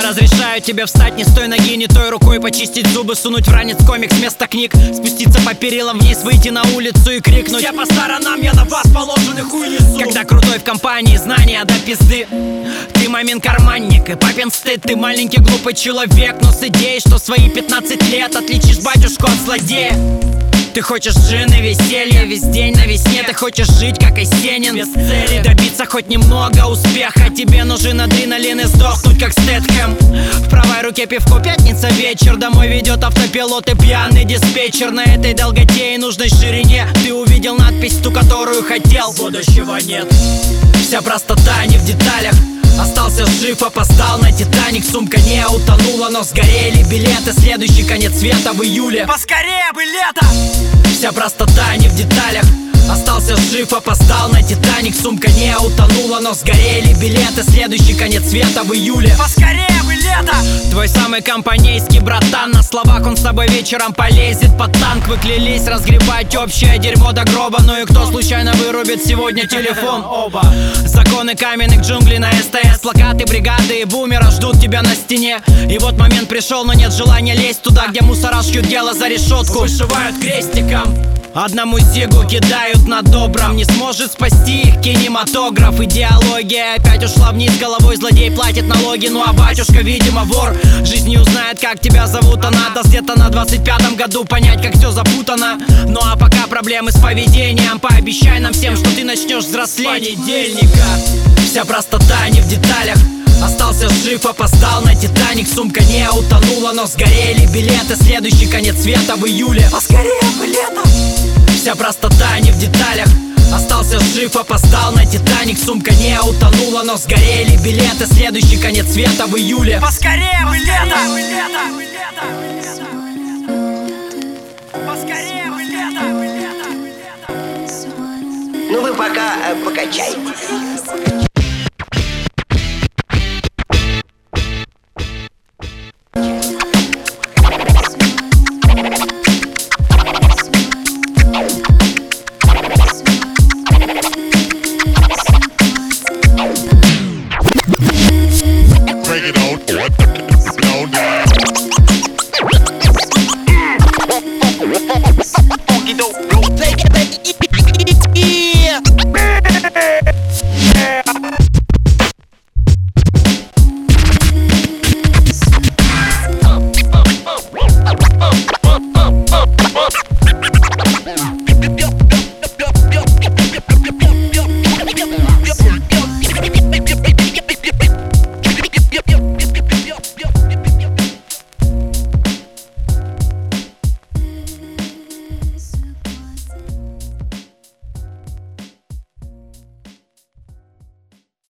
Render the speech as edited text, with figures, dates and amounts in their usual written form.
разрешаю тебе встать не с той ноги, не той рукой, почистить зубы, сунуть в ранец комикс вместо книг, спуститься по перилам вниз, выйти на улицу и крикнуть: все по сторонам, я на вас положенных унесу. Когда крутой в компании, знания до пизды. Ты мамин карманник и папин стыд. Ты маленький глупый человек, но с идеей, что в свои 15 лет отличишь батюшку от злодея. Ты хочешь джин и веселье весь день на весне. Ты хочешь жить как Есенин, без цели добиться хоть немного успеха. Тебе нужен адреналин и сдохнуть как Стэтхэм. В правой руке пивко, пятница вечер. Домой ведет автопилот и пьяный диспетчер. На этой долготе и нужной ширине ты увидел надпись, ту, которую хотел. Будущего нет. Вся простота не в деталях. Остался жив, опоздал на Титаник. Сумка не утонула, но сгорели билеты. Следующий конец света в июле. Поскорее бы лето! Вся простота не в деталях. Остался жив, опоздал на Титаник. Сумка не утонула, но сгорели билеты. Следующий конец света в июле. Поскорее бы лето! Твой самый компанейский братан. На словах он с тобой вечером полезет под танк. Вы клялись разгребать общее дерьмо до гроба. Ну и кто случайно вырубит сегодня телефон? Оба. Законы каменных джунглей на СТС. Плакаты бригады и бумера ждут тебя на стене. И вот момент пришел, но нет желания лезть туда, где мусора шьют дело за решетку. Вышивают крестиком. Одному зигу кидают на добром. Не сможет спасти их кинематограф. Идеология опять ушла вниз головой. Злодей платит налоги, ну а батюшка, видимо, вор. Жизнь не узнает, как тебя зовут. Она даст где-то на 25-м году понять, как все запутано. Ну а пока проблемы с поведением. Пообещай нам всем, что ты начнешь взрослеть. С понедельника. Вся простота не в деталях. Остался жив, опоздал на Титаник. Сумка не утонула, но сгорели билеты. Следующий конец света в июле. Поскорее бы лето! Вся простота не в деталях. Остался жив, опоздал на Титаник. Сумка не утонула, но сгорели билеты. Следующий конец света в июле. Поскорее бы лето! Поскорее бы лето! Ну вы пока покачайтесь.